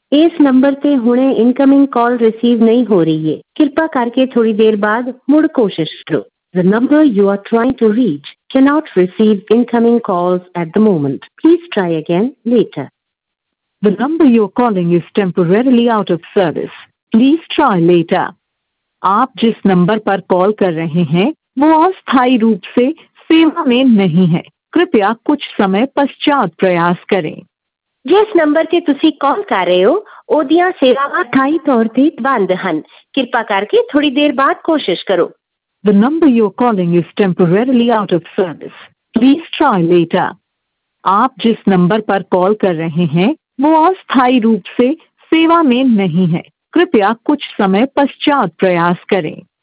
ਇਸ ਨੰਬਰ ਤੇ ਹੁਣੇ ਇਨਕਮਿੰਗ ਕਾਲ ਰਿਸੀਵ ਨਹੀਂ ਹੋ ਰਹੀ ਹੈ। ਕਿਰਪਾ ਕਰਕੇ ਥੋੜੀ ਦੇਰ ਬਾਅਦ ਮੁੜ ਕੋਸ਼ਿਸ਼ ਕਰੋ। The number you are trying to reach cannot receive incoming calls at the moment. Please try again later. The number you're calling is temporarily out of service. Please try later. आप जिस नंबर पर call कर रहे हैं वो अस्थायी रूप से सेवा में नहीं है। कृपया कुछ समय पश्चात प्रयास करें। जिस नंबर ਤੇ ਤੁਸੀਂ ਕਾਲ ਕਰ ਰਹੇ ਹੋ ਉਹਦੀਆਂ ਸੇਵਾਵਾਂ ਅਸਥਾਈ ਤੌਰ ਤੇ ਬੰਦ ਹਨ। ਕਿਰਪਾ ਕਰਕੇ ਥੋੜੀ ਦੇਰ ਬਾਅਦ ਕੋਸ਼ਿਸ਼ ਕਰੋ। The number you're calling is temporarily out of service. Please try later. आप जिस नंबर पर कॉल कर रहे हैं वो अस्थायी रूप से सेवा में नहीं है। कृपया कुछ समय पश्चात प्रयास करें।